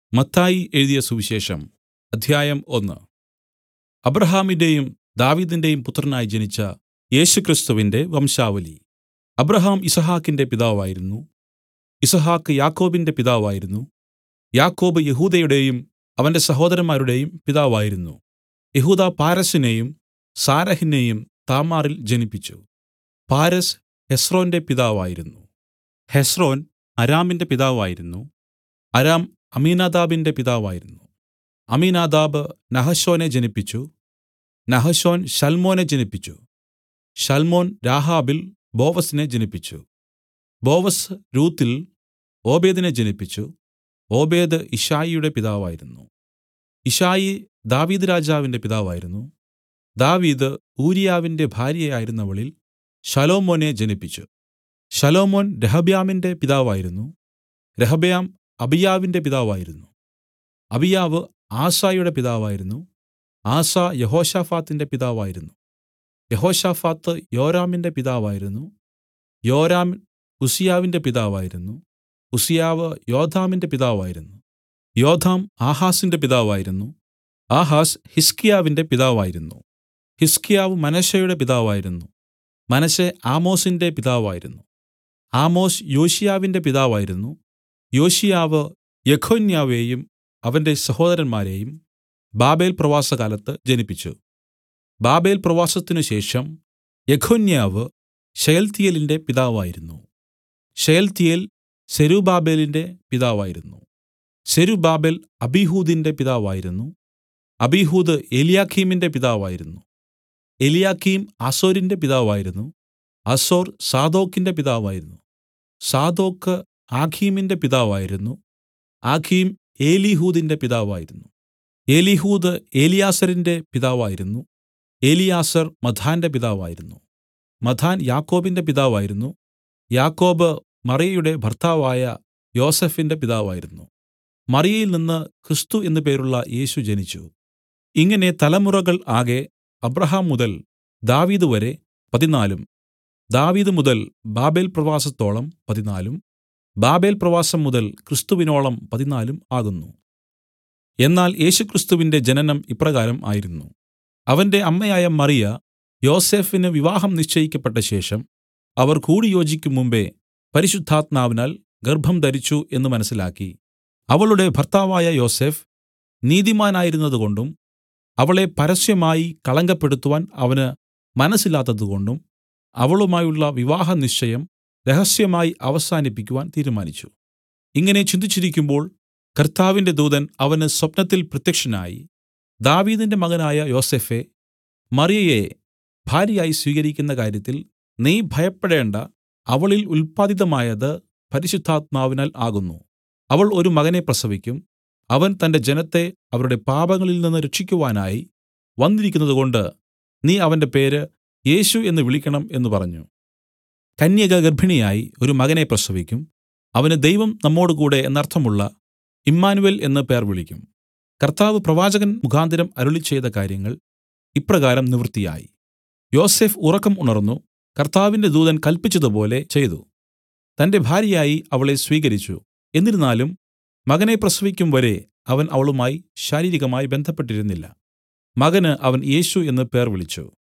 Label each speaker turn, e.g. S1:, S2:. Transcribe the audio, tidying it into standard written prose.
S1: മത്തായി എഴുതിയ സുവിശേഷം അദ്ധ്യായം 1. അബ്രാഹാമിൻറെയും ദാവീദിന്റെയും പുത്രനായി ജനിച്ച യേശുക്രിസ്തുവിന്റെ വംശാവലി. അബ്രാഹാം യിസ്ഹാക്കിന്റെ പിതാവായിരുന്നു. യിസ്ഹാക്ക് യാക്കോബിന്റെ പിതാവായിരുന്നു. യാക്കോബ് യെഹൂദയുടെയും അവന്റെ സഹോദരന്മാരുടെയും പിതാവായിരുന്നു. യെഹൂദാ പാരെസിനെയും സാരഹിനെയും താമാറിൽ ജനിപ്പിച്ചു. പാരെസ് ഹെസ്രോന്റെ പിതാവായിരുന്നു. ഹെസ്രോൻ അരാമിന്റെ പിതാവായിരുന്നു. അരാം അമീനാദാബിന്റെ പിതാവായിരുന്നു. അമീനാദാബ് നഹശോനെ ജനിപ്പിച്ചു. നഹശോൻ ശൽമോനെ ജനിപ്പിച്ചു. ശൽമോൻ രാഹാബിൽ ബോവസിനെ ജനിപ്പിച്ചു. ബോവസ് രൂത്തിൽ ഓബേദിനെ ജനിപ്പിച്ചു. ഓബേദ് യിശ്ശായിയുടെ പിതാവായിരുന്നു. യിശ്ശായി ദാവീദ് രാജാവിന്റെ പിതാവായിരുന്നു. ദാവീദ് ഊരിയാവിന്റെ ഭാര്യയായിരുന്നവളിൽ ശലോമോനെ ജനിപ്പിച്ചു. ശലോമോൻ രെഹബ്യാമിന്റെ പിതാവായിരുന്നു. രെഹബ്യാം അബീയാവിന്റെ പിതാവായിരുന്നു. അബീയാവ് ആസയുടെ പിതാവായിരുന്നു. ആസ യെഹോശാഫാത്തിന്റെ പിതാവായിരുന്നു. യെഹോശാഫാത്ത് യോരാമിന്റെ പിതാവായിരുന്നു. യോരാം ഉസ്സിയാവിന്റെ പിതാവായിരുന്നു. ഉസ്സിയാവ് യോഥാമിന്റെ പിതാവായിരുന്നു. യോഥാം ആഹാസിന്റെ പിതാവായിരുന്നു. ആഹാസ് ഹിസ്കീയാവിന്റെ പിതാവായിരുന്നു. ഹിസ്കീയാവ് മനശ്ശെയുടെ പിതാവായിരുന്നു. മനശ്ശെ ആമോസിന്റെ പിതാവായിരുന്നു. ആമോസ് യോശിയാവിന്റെ പിതാവായിരുന്നു. യോശിയാവ് യെഖൊന്യാവെയും അവന്റെ സഹോദരന്മാരെയും ബാബേൽ പ്രവാസകാലത്ത് ജനിപ്പിച്ചു. ബാബേൽ പ്രവാസത്തിനു ശേഷം യെഖൊന്യാവ് ശെയല്തീയേലിന്റെ പിതാവായിരുന്നു. ശെയല്തീയേൽ സെരുബ്ബാബേലിന്റെ പിതാവായിരുന്നു. സെരുബ്ബാബേൽ അബീഹൂദിന്റെ പിതാവായിരുന്നു. അബീഹൂദ് എലിയാക്കീമിന്റെ പിതാവായിരുന്നു. എലിയാക്കീം അസോരിന്റെ പിതാവായിരുന്നു. അസോർ സാദോക്കിന്റെ പിതാവായിരുന്നു. സാദോക്ക് ആഖീമിന്റെ പിതാവായിരുന്നു. ആഖീം ഏലീഹൂദിന്റെ പിതാവായിരുന്നു. ഏലീഹൂദ് ഏലിയാസരിന്റെ പിതാവായിരുന്നു. ഏലിയാസർ മഥാന്റെ പിതാവായിരുന്നു. മഥാൻ യാക്കോബിന്റെ പിതാവായിരുന്നു. യാക്കോബ് മറിയയുടെ ഭർത്താവായ യോസഫിന്റെ പിതാവായിരുന്നു. മറിയയിൽ നിന്ന് ക്രിസ്തു എന്നു പേരുള്ള യേശു ജനിച്ചു. ഇങ്ങനെ തലമുറകൾ ആകെ അബ്രാഹാം മുതൽ ദാവീദ് വരെ 14, ദാവീദ് മുതൽ ബാബേൽ പ്രവാസത്തോളം 14, ബാബേൽ പ്രവാസം മുതൽ ക്രിസ്തുവിനോളം 14 ആകുന്നു. എന്നാൽ യേശുക്രിസ്തുവിന്റെ ജനനം ഇപ്രകാരം ആയിരുന്നു. അവന്റെ അമ്മയായ മറിയ യോസേഫിന് വിവാഹം നിശ്ചയിക്കപ്പെട്ട ശേഷം അവർ കൂടിയോജിക്കും മുമ്പെ പരിശുദ്ധാത്മാവിനാൽ ഗർഭം ധരിച്ചു എന്ന് മനസ്സിലാക്കി. അവളുടെ ഭർത്താവായ യോസഫ് നീതിമാനായിരുന്നതുകൊണ്ടും അവളെ പരസ്യമായി കളങ്കപ്പെടുത്തുവാൻ അവന് മനസ്സില്ലാത്തതുകൊണ്ടും അവളുമായുള്ള വിവാഹ നിശ്ചയം രഹസ്യമായി അവസാനിപ്പിക്കുവാൻ തീരുമാനിച്ചു. ഇങ്ങനെ ചിന്തിച്ചിരിക്കുമ്പോൾ കർത്താവിന്റെ ദൂതൻ അവന് സ്വപ്നത്തിൽ പ്രത്യക്ഷനായി, ദാവീദിന്റെ മകനായ യോസഫേ, മറിയയെ ഭാര്യയായി സ്വീകരിക്കുന്ന കാര്യത്തിൽ നീ ഭയപ്പെടേണ്ട. അവളിൽ ഉല്പാദിതമായത് പരിശുദ്ധാത്മാവിനാൽ ആകുന്നു. അവൾ ഒരു മകനെ പ്രസവിക്കും. അവൻ തന്റെ ജനത്തെ അവരുടെ പാപങ്ങളിൽ നിന്ന് രക്ഷിക്കുവാനായി വന്നിരിക്കുന്നതുകൊണ്ട് നീ അവന്റെ പേര് യേശു എന്ന് വിളിക്കണം എന്ന് പറഞ്ഞു. കന്യക ഗർഭിണിയായി ഒരു മകനെ പ്രസവിക്കും. അവന് ദൈവം നമ്മോടുകൂടെ എന്നർത്ഥമുള്ള ഇമ്മാനുവേൽ എന്ന് പേർ വിളിക്കും. കർത്താവ് പ്രവാചകൻ മുഖാന്തരം അരുളിച്ചെയ്ത കാര്യങ്ങൾ ഇപ്രകാരം നിവൃത്തിയായി. യോസഫ് ഉറക്കം ഉണർന്നു, കർത്താവിന്റെ ദൂതൻ കല്പിച്ചതുപോലെ ചെയ്തു. തന്റെ ഭാര്യയായി അവളെ സ്വീകരിച്ചു. എന്നിരുന്നാലും മകനെ പ്രസവിക്കും വരെ അവൻ അവളുമായി ശാരീരികമായി ബന്ധപ്പെട്ടിരുന്നില്ല. മകന് അവൻ യേശു എന്ന് പേർ വിളിച്ചു.